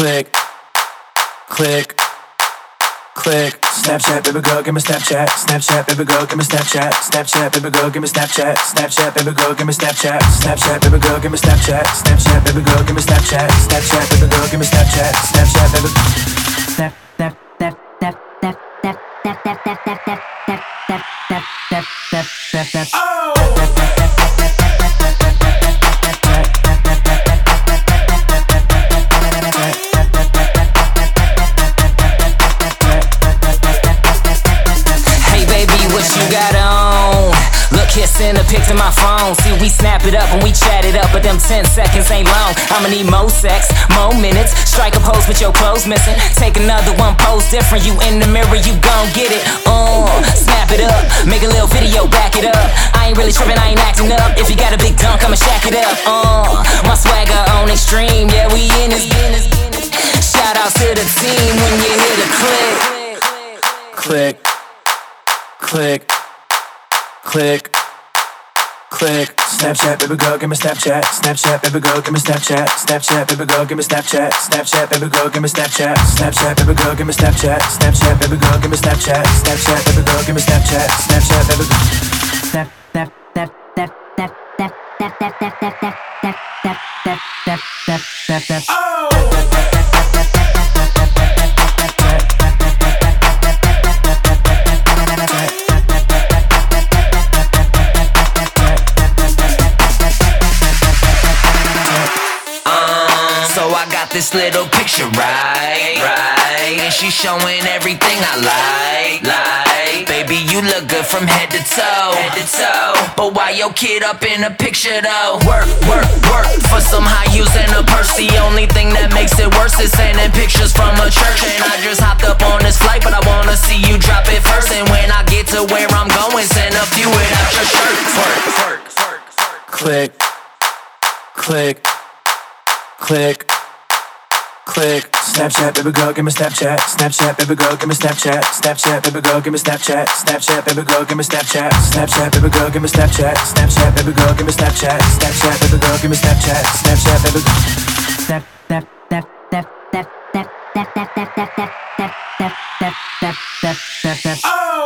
click, click, click. Snapchat, baby girl, give me Snapchat. Snapchat, baby girl, give me Snapchat. Snapchat, baby girl, give me Snapchat. Snapchat, baby girl, give me Snapchat. Snapchat, baby girl, give me Snapchat. Snapchat, baby girl, give me Snapchat. Snapchat, baby girl, give me Snapchat. Snapchat, baby. Snap, snap, snap, snap, snap, snap, snap, snap, snap, snap, snap, snap, snap, snap, snap, snap, snap. Oh! What you got on? Look here, send a pic to my phone. See, we snap it up and we chat it up, but them 10 seconds ain't long. I'ma need more sex, more minutes. Strike a pose with your clothes missing. Take another one, pose different. You in the mirror, you gon' get it. Snap it up, make a little video, back it up. I ain't really tripping, I ain't acting up. If you got a big dunk, I'ma shack it up. My swagger on extreme, yeah, we in this business. Shout out to the team when you hear the click. Click. Click, click, click. Snapchat, baby girl, give me Snapchat. Snapchat, baby girl, give me Snapchat. Snapchat, baby girl, give me Snapchat. Snapchat, baby girl, give me Snapchat. Snapchat, baby girl, give me Snapchat. Snapchat, baby girl, give me Snapchat. Snapchat, baby girl, give me Snapchat. Snapchat, baby. Snap, snap, snap, snap, snap, snap, snap, snap, snap, snap, snap, snap, snap, snap, snap, snap. Oh! So I got this little picture, right? And she's showing everything I like. Baby, you look good from head to toe. But why your kid up in a picture though? Work for some high use and a purse. The only thing that makes it worse is sending pictures from a church. And I just hopped up on this flight, but I wanna see you drop it first. And when I get to where I'm going, send a few without your shirt. Click, click, click, click. Snapchat, baby girl, give me Snapchat. Snapchat, baby girl, give me Snapchat. Snapchat, baby girl, give me Snapchat. Snapchat, baby girl, give me Snapchat. Snapchat, baby girl, give me Snapchat. Snapchat, baby girl, give me Snapchat. Snapchat, baby girl, give me Snapchat. Snapchat, baby. Snap, snap, snap, snap, snap, snap, snap, snap, snap, snap, snap, snap, snap, snap, snap, snap, snap. Oh!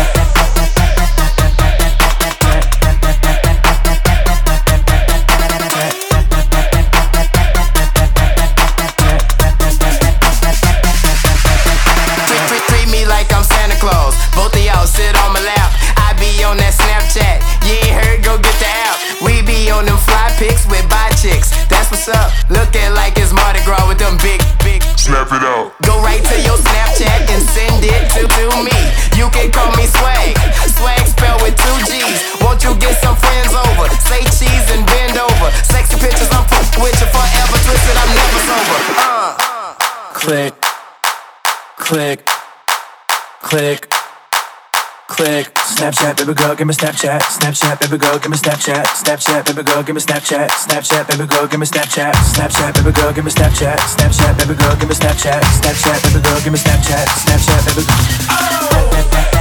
Both of y'all sit on my lap. I be on that Snapchat. You ain't heard? Go get the app. We be on them fly pics with bi chicks. That's what's up. Looking like it's Mardi Gras with them big. Snap it out. Go right to your Snapchat and send it to me. You can call me Swag. Swag spelled with 2 G's. Won't you get some friends over? Say cheese and bend over. Sexy pictures, I'm with you forever. Twisted, I'm never sober. Click, click, click, click. Snapchat, baby girl, give me Snapchat. Snapchat, baby girl, give me Snapchat. Snapchat, baby girl, give me Snapchat. Snapchat, baby girl, give me Snapchat. Snapchat, baby girl, give me Snapchat. Snapchat, baby girl, give me Snapchat. Snapchat, baby girl, give me Snapchat. Snapchat, baby. Oh!